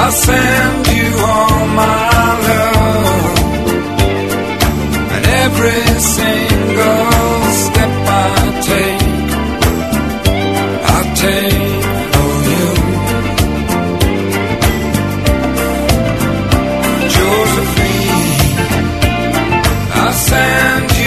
I'll send you all my love, and every single step I take, I'll take for you. Josephine, I'll send you